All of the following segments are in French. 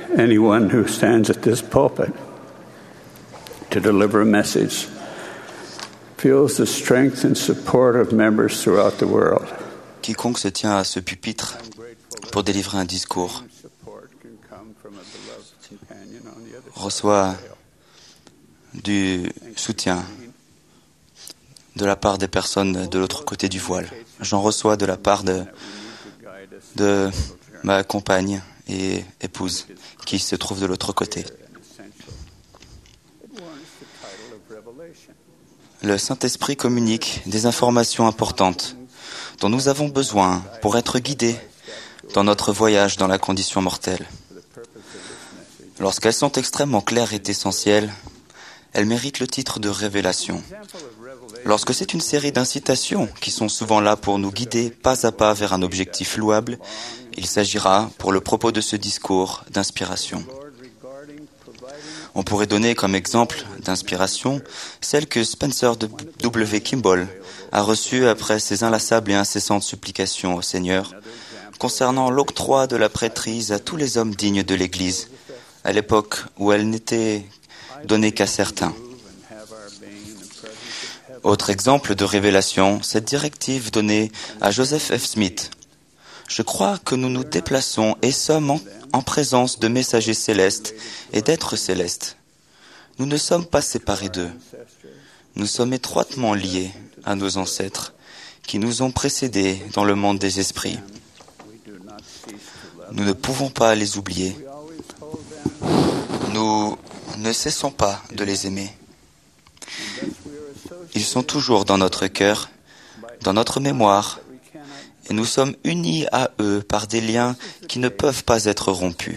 anyone who stands at this pulpit to deliver a message feels the strength and support of members throughout the world. Quiconque se tient à ce pupitre pour délivrer un discours reçoit du soutien de la part des personnes de l'autre côté du voile. J'en reçois de la part de ma compagne et épouse qui se trouve de l'autre côté. Le Saint-Esprit communique des informations importantes dont nous avons besoin pour être guidés dans notre voyage dans la condition mortelle. Lorsqu'elles sont extrêmement claires et essentielles, elles méritent le titre de révélation. Lorsque c'est une série d'incitations qui sont souvent là pour nous guider pas à pas vers un objectif louable, il s'agira, pour le propos de ce discours, d'inspiration. On pourrait donner comme exemple d'inspiration celle que Spencer W. Kimball a reçue après ses inlassables et incessantes supplications au Seigneur concernant l'octroi de la prêtrise à tous les hommes dignes de l'Église, à l'époque où elle n'était donnée qu'à certains. Autre exemple de révélation, cette directive donnée à Joseph F. Smith. Je crois que nous nous déplaçons et sommes en présence de messagers célestes et d'êtres célestes. Nous ne sommes pas séparés d'eux. Nous sommes étroitement liés à nos ancêtres qui nous ont précédés dans le monde des esprits. Nous ne pouvons pas les oublier. Nous ne cessons pas de les aimer. Ils sont toujours dans notre cœur, dans notre mémoire, et nous sommes unis à eux par des liens qui ne peuvent pas être rompus.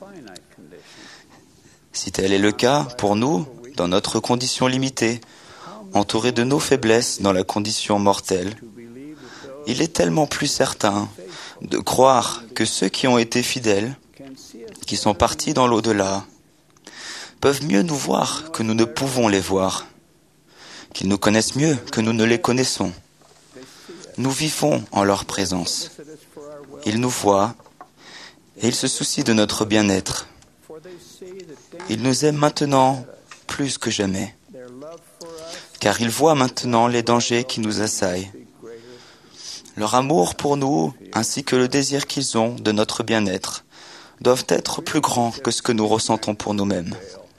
Si tel est le cas, pour nous, dans notre condition limitée, entourés de nos faiblesses dans la condition mortelle, il est tellement plus certain de croire que ceux qui ont été fidèles, qui sont partis dans l'au-delà, peuvent mieux nous voir que nous ne pouvons les voir, qu'ils nous connaissent mieux que nous ne les connaissons. Nous vivons en leur présence. Ils nous voient et ils se soucient de notre bien-être. Ils nous aiment maintenant plus que jamais, car ils voient maintenant les dangers qui nous assaillent. Leur amour pour nous, ainsi que le désir qu'ils ont de notre bien-être, doivent être plus grands que ce que nous ressentons pour nous-mêmes.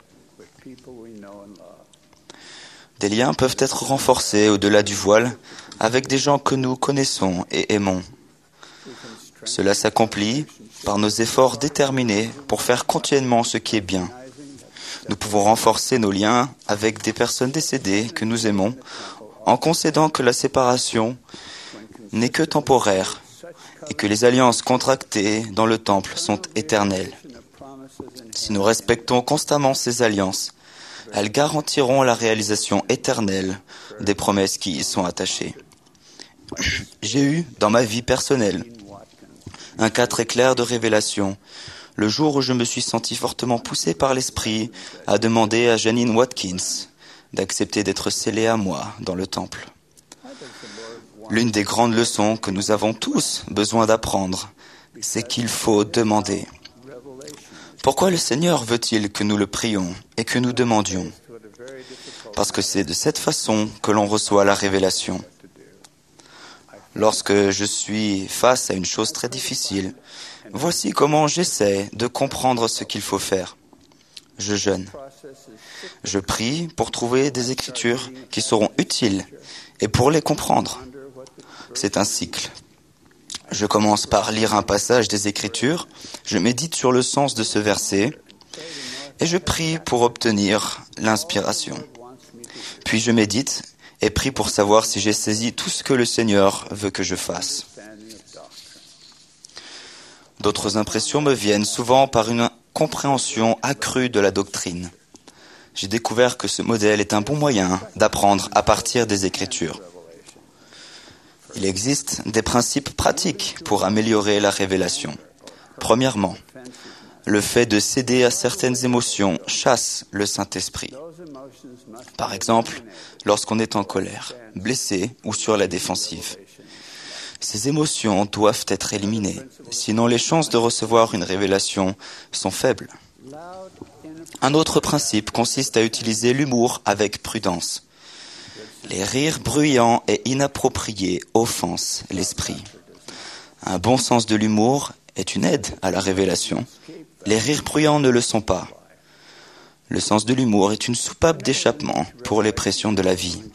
Des liens peuvent être renforcés au-delà du voile avec des gens que nous connaissons et aimons. Cela s'accomplit par nos efforts déterminés pour faire continuellement ce qui est bien. Nous pouvons renforcer nos liens avec des personnes décédées que nous aimons en concédant que la séparation n'est que temporaire et que les alliances contractées dans le temple sont éternelles. Si nous respectons constamment ces alliances, elles garantiront la réalisation éternelle des promesses qui y sont attachées. J'ai eu, dans ma vie personnelle, un cas très clair de révélation, le jour où je me suis senti fortement poussé par l'esprit à demander à Janine Watkins d'accepter d'être scellée à moi dans le temple. L'une des grandes leçons que nous avons tous besoin d'apprendre, c'est qu'il faut demander. Pourquoi le Seigneur veut-il que nous le prions et que nous demandions? Parce que c'est de cette façon que l'on reçoit la révélation. Lorsque je suis face à une chose très difficile, voici comment j'essaie de comprendre ce qu'il faut faire. Je jeûne. Je prie pour trouver des écritures qui seront utiles et pour les comprendre. C'est un cycle. Je commence par lire un passage des Écritures, je médite sur le sens de ce verset et je prie pour obtenir l'inspiration. Puis je médite et prie pour savoir si j'ai saisi tout ce que le Seigneur veut que je fasse. D'autres impressions me viennent souvent par une compréhension accrue de la doctrine. J'ai découvert que ce modèle est un bon moyen d'apprendre à partir des Écritures. Il existe des principes pratiques pour améliorer la révélation. Premièrement, le fait de céder à certaines émotions chasse le Saint-Esprit. Par exemple, lorsqu'on est en colère, blessé ou sur la défensive. Ces émotions doivent être éliminées, sinon les chances de recevoir une révélation sont faibles. Un autre principe consiste à utiliser l'humour avec prudence. Les rires bruyants et inappropriés offensent l'esprit. Un bon sens de l'humour est une aide à la révélation. Les rires bruyants ne le sont pas. Le sens de l'humour est une soupape d'échappement pour les pressions de la vie.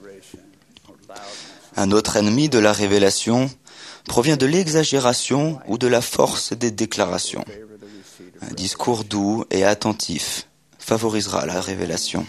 Un autre ennemi de la révélation provient de l'exagération ou de la force des déclarations. Un discours doux et attentif favorisera la révélation.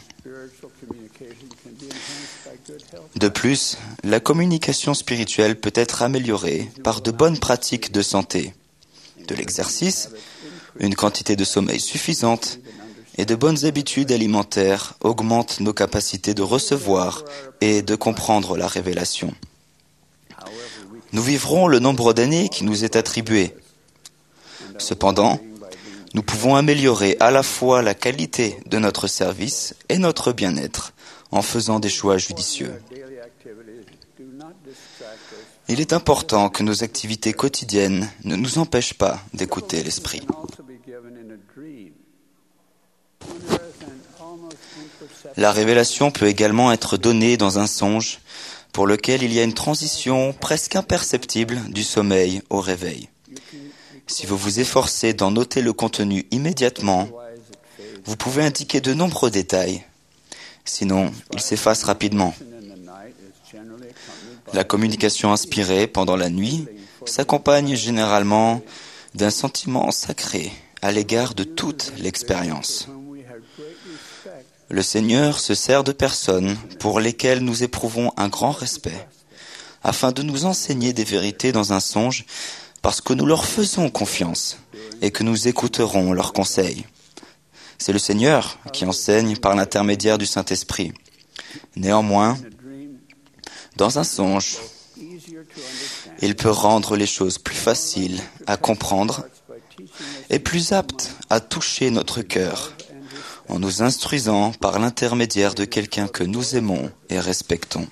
De plus, la communication spirituelle peut être améliorée par de bonnes pratiques de santé, de l'exercice, une quantité de sommeil suffisante et de bonnes habitudes alimentaires augmentent nos capacités de recevoir et de comprendre la révélation. Nous vivrons le nombre d'années qui nous est attribué. Cependant, nous pouvons améliorer à la fois la qualité de notre service et notre bien-être en faisant des choix judicieux. Il est important que nos activités quotidiennes ne nous empêchent pas d'écouter l'Esprit. La révélation peut également être donnée dans un songe pour lequel il y a une transition presque imperceptible du sommeil au réveil. Si vous vous efforcez d'en noter le contenu immédiatement, vous pouvez indiquer de nombreux détails. Sinon, il s'efface rapidement. La communication inspirée pendant la nuit s'accompagne généralement d'un sentiment sacré à l'égard de toute l'expérience. Le Seigneur se sert de personnes pour lesquelles nous éprouvons un grand respect, afin de nous enseigner des vérités dans un songe, parce que nous leur faisons confiance et que nous écouterons leurs conseils. C'est le Seigneur qui enseigne par l'intermédiaire du Saint-Esprit. Néanmoins, dans un songe, il peut rendre les choses plus faciles à comprendre et plus aptes à toucher notre cœur en nous instruisant par l'intermédiaire de quelqu'un que nous aimons et respectons.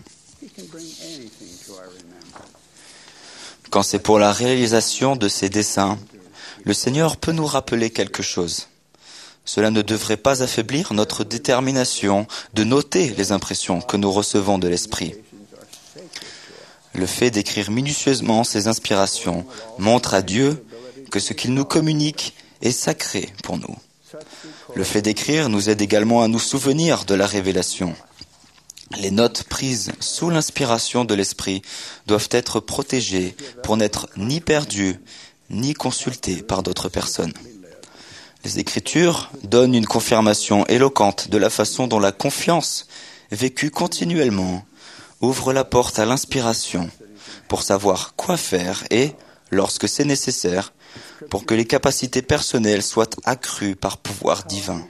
Quand c'est pour la réalisation de ses desseins, le Seigneur peut nous rappeler quelque chose. Cela ne devrait pas affaiblir notre détermination de noter les impressions que nous recevons de l'Esprit. Le fait d'écrire minutieusement ces inspirations montre à Dieu que ce qu'il nous communique est sacré pour nous. Le fait d'écrire nous aide également à nous souvenir de la révélation. Les notes prises sous l'inspiration de l'Esprit doivent être protégées pour n'être ni perdues, ni consultées par d'autres personnes. Les Écritures donnent une confirmation éloquente de la façon dont la confiance, vécue continuellement, ouvre la porte à l'inspiration pour savoir quoi faire et, lorsque c'est nécessaire, pour que les capacités personnelles soient accrues par pouvoir divin.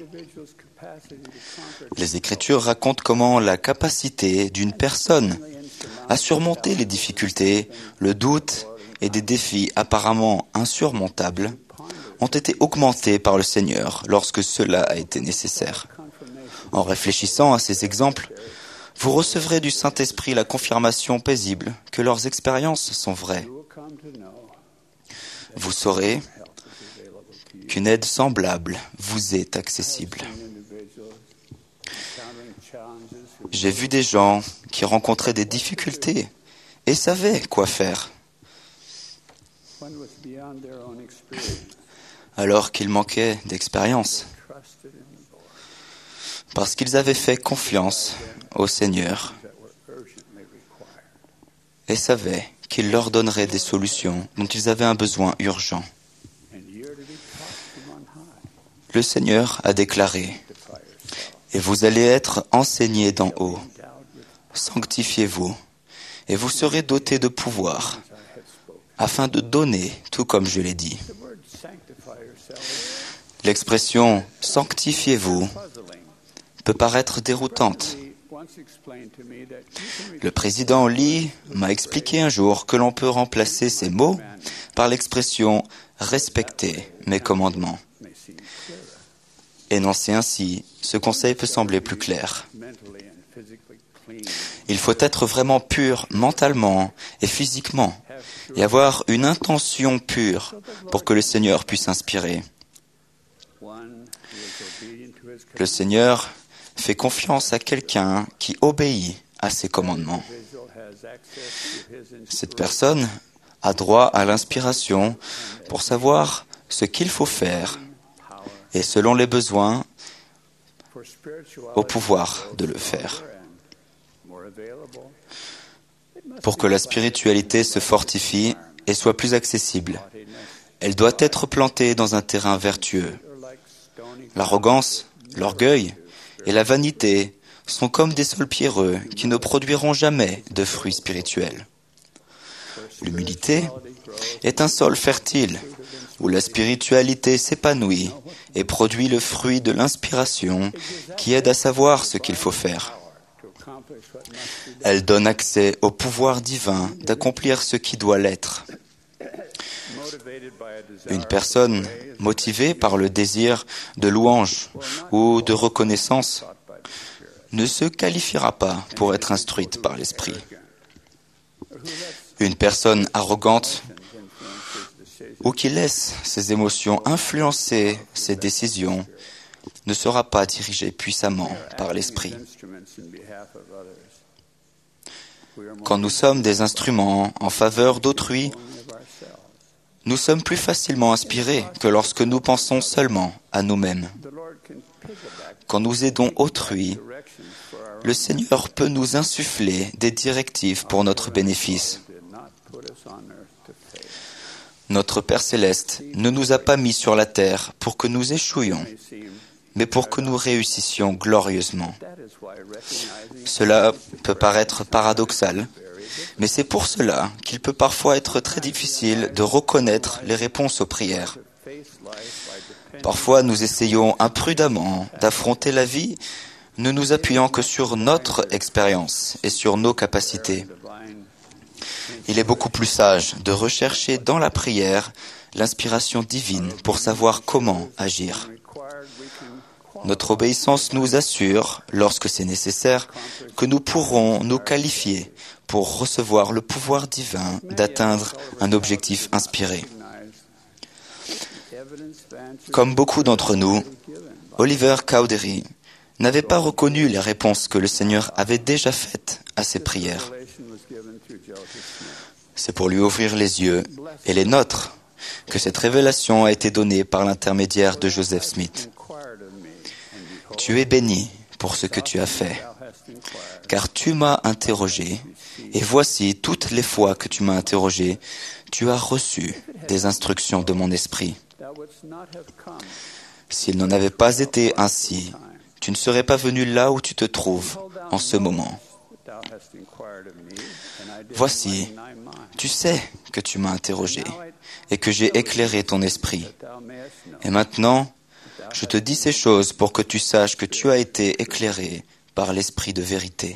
Les Écritures racontent comment la capacité d'une personne à surmonter les difficultés, le doute et des défis apparemment insurmontables ont été augmentées par le Seigneur lorsque cela a été nécessaire. En réfléchissant à ces exemples, vous recevrez du Saint-Esprit la confirmation paisible que leurs expériences sont vraies. Vous saurez qu'une aide semblable vous est accessible. J'ai vu des gens qui rencontraient des difficultés et savaient quoi faire, alors qu'ils manquaient d'expérience, parce qu'ils avaient fait confiance au Seigneur et savaient qu'il leur donnerait des solutions dont ils avaient un besoin urgent. Le Seigneur a déclaré: « Et vous allez être enseignés d'en haut. Sanctifiez-vous, et vous serez dotés de pouvoir, afin de donner tout comme je l'ai dit. » L'expression « sanctifiez-vous » peut paraître déroutante. Le président Lee m'a expliqué un jour que l'on peut remplacer ces mots par l'expression « respecter mes commandements ». Énoncé ainsi, ce conseil peut sembler plus clair. Il faut être vraiment pur mentalement et physiquement et avoir une intention pure pour que le Seigneur puisse inspirer. Le Seigneur fait confiance à quelqu'un qui obéit à ses commandements. Cette personne a droit à l'inspiration pour savoir ce qu'il faut faire et, selon les besoins, au pouvoir de le faire. Pour que la spiritualité se fortifie et soit plus accessible, elle doit être plantée dans un terrain vertueux. L'arrogance, l'orgueil et la vanité sont comme des sols pierreux qui ne produiront jamais de fruits spirituels. L'humilité est un sol fertile où la spiritualité s'épanouit et produit le fruit de l'inspiration qui aide à savoir ce qu'il faut faire. Elle donne accès au pouvoir divin d'accomplir ce qui doit l'être. Une personne motivée par le désir de louange ou de reconnaissance ne se qualifiera pas pour être instruite par l'Esprit. Une personne arrogante ou qui laisse ses émotions influencer ses décisions ne sera pas dirigée puissamment par l'Esprit. Quand nous sommes des instruments en faveur d'autrui, nous sommes plus facilement inspirés que lorsque nous pensons seulement à nous-mêmes. Quand nous aidons autrui, le Seigneur peut nous insuffler des directives pour notre bénéfice. Notre Père Céleste ne nous a pas mis sur la terre pour que nous échouions, mais pour que nous réussissions glorieusement. Cela peut paraître paradoxal, mais c'est pour cela qu'il peut parfois être très difficile de reconnaître les réponses aux prières. Parfois, nous essayons imprudemment d'affronter la vie, ne nous appuyant que sur notre expérience et sur nos capacités. Il est beaucoup plus sage de rechercher dans la prière l'inspiration divine pour savoir comment agir. Notre obéissance nous assure, lorsque c'est nécessaire, que nous pourrons nous qualifier pour recevoir le pouvoir divin d'atteindre un objectif inspiré. Comme beaucoup d'entre nous, Oliver Cowdery n'avait pas reconnu les réponses que le Seigneur avait déjà faites à ses prières. C'est pour lui ouvrir les yeux et les nôtres que cette révélation a été donnée par l'intermédiaire de Joseph Smith. Tu es béni pour ce que tu as fait, car tu m'as interrogé, et voici toutes les fois que tu m'as interrogé, tu as reçu des instructions de mon esprit. S'il n'en avait pas été ainsi, tu ne serais pas venu là où tu te trouves en ce moment. Voici, tu sais que tu m'as interrogé et que j'ai éclairé ton esprit. Et maintenant, je te dis ces choses pour que tu saches que tu as été éclairé par l'esprit de vérité.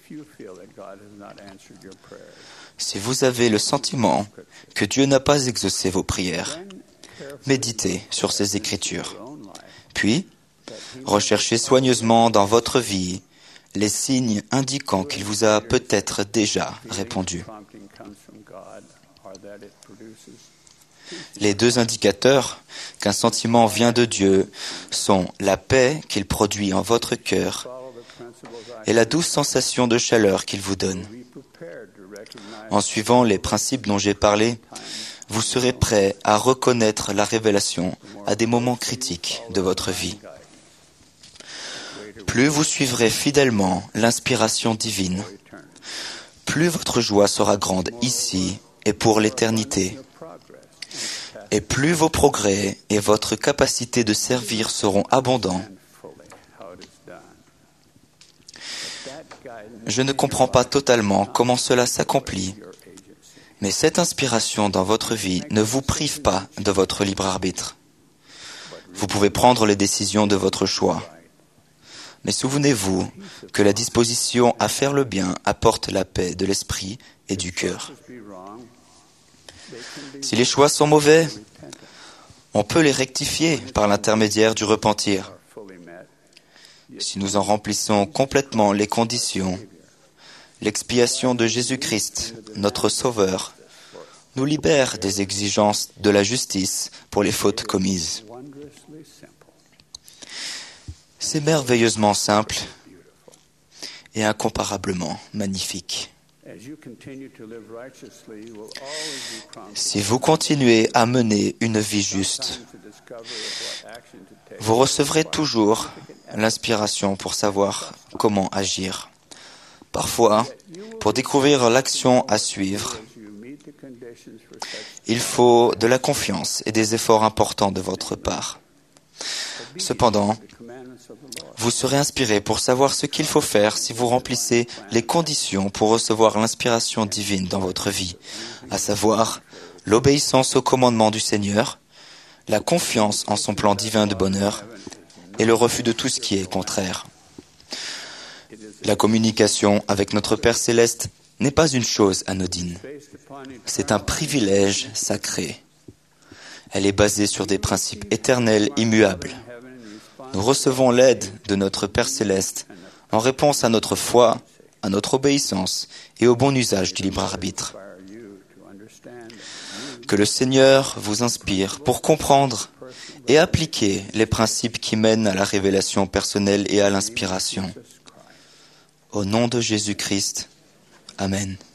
Si vous avez le sentiment que Dieu n'a pas exaucé vos prières, méditez sur ces Écritures. Puis, recherchez soigneusement dans votre vie les signes indiquant qu'il vous a peut-être déjà répondu. Les deux indicateurs qu'un sentiment vient de Dieu sont la paix qu'il produit en votre cœur et la douce sensation de chaleur qu'il vous donne. En suivant les principes dont j'ai parlé, vous serez prêt à reconnaître la révélation à des moments critiques de votre vie. Plus vous suivrez fidèlement l'inspiration divine, plus votre joie sera grande ici et pour l'éternité. Et plus vos progrès et votre capacité de servir seront abondants. Je ne comprends pas totalement comment cela s'accomplit, mais cette inspiration dans votre vie ne vous prive pas de votre libre arbitre. Vous pouvez prendre les décisions de votre choix. Mais souvenez-vous que la disposition à faire le bien apporte la paix de l'esprit et du cœur. Si les choix sont mauvais, on peut les rectifier par l'intermédiaire du repentir. Si nous en remplissons complètement les conditions, l'expiation de Jésus-Christ, notre Sauveur, nous libère des exigences de la justice pour les fautes commises. C'est merveilleusement simple et incomparablement magnifique. Si vous continuez à mener une vie juste, vous recevrez toujours l'inspiration pour savoir comment agir. Parfois, pour découvrir l'action à suivre, il faut de la confiance et des efforts importants de votre part. Cependant, vous serez inspiré pour savoir ce qu'il faut faire si vous remplissez les conditions pour recevoir l'inspiration divine dans votre vie, à savoir l'obéissance au commandement du Seigneur, la confiance en son plan divin de bonheur et le refus de tout ce qui est contraire. La communication avec notre Père Céleste n'est pas une chose anodine. C'est un privilège sacré. Elle est basée sur des principes éternels immuables. Nous recevons l'aide de notre Père Céleste en réponse à notre foi, à notre obéissance et au bon usage du libre arbitre. Que le Seigneur vous inspire pour comprendre et appliquer les principes qui mènent à la révélation personnelle et à l'inspiration. Au nom de Jésus-Christ, Amen.